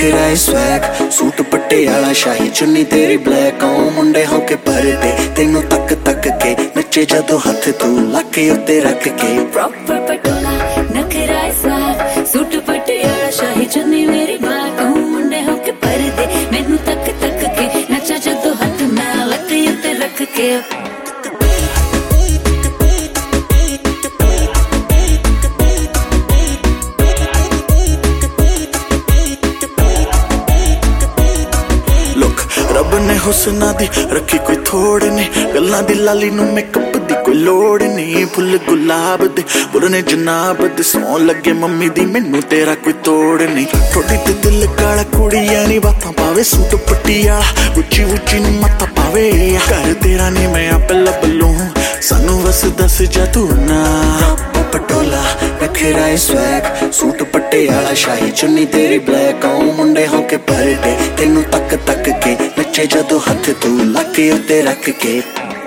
नखरा swag suit Patiala शाही चुन्नी तेरी ब्लैक ओ मुंडे होके परदे तेनू तक तक के नचे जदों हथ तू लाके उत्ते रख के प्रॉपर पटोला नखरा स्वैग सूट पटियाला शाही चुन्नी मेरी ब्लैक ओ मुंडे होके परदे मैनू तक तक के नचा जदों हथ मैं लाके उत्ते रख के रब ने हुस्ना दी रखी कोई थोड़ नहीं गल्लां दी लाली नू मेकअप दी कोई लोड़ नहीं फुल गुलाब दे बुरने जनाब दे सौ लगे मम्मी दी मैनू तेरा कोई तोड़ नहीं थोड़ी ते दिल काला कुड़ियां नी बातां पावे सूट पटियाला उच्ची उच्ची नी मत्ता पावे घर तेरा नी मैं आपे लब लूं सानू बस दस जा तू ना पटोला नखरा स्वैग सूट पटियाला शाही चुन्नी तेरी ब्लैक ओ मुंडे होके परदे तेनू तक तक के नचे जदों हथ तू लाके उत्ते रख के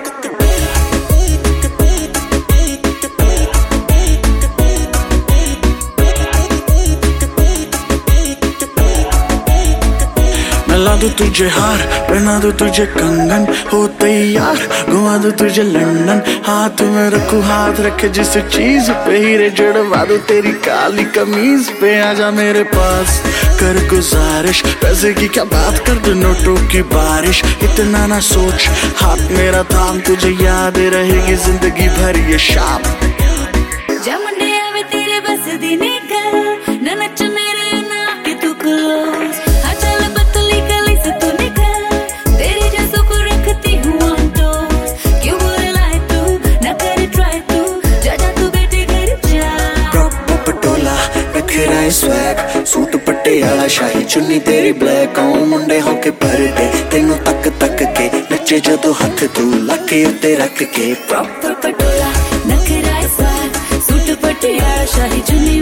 ला दूं तुझे हार पहना दूं तुझे कंगन हो तैयार घुमा दूं तुझे लंदन हाथ में रखूं हाथ रखे जिस चीज पे हीरे जड़वा दूं तेरी काली कमीज पे आजा मेरे पास कर गुजारिश पैसे की क्या बात कर दूं नोटों की बारिश इतना ना सोच हाथ मेरा थाम तुझे याद रहेगी जिंदगी भर ये शाम जमुंडे आवे तेरे बस दी निकल ना नच मेरे ना के तू क्लोज हाँ चल पतली गली से तू निकल तेरी जैसों को रखती हूँ ऑन टोस क्यों बोले लाए तू ना करे ट्राई तू जा जा तू बेटे घर जा प्रॉपर पटोला नखरा स्वैग सूट पटियाला शाही चुन्नी तेरी ब्लैक ओ मुंडे होके परदे तेनू तक तक के नचे जदों हथ तू लाके उत्ते रख के प्रॉपर पटोला नखरा स्वैग सूट पटियाला शाही चुन्नी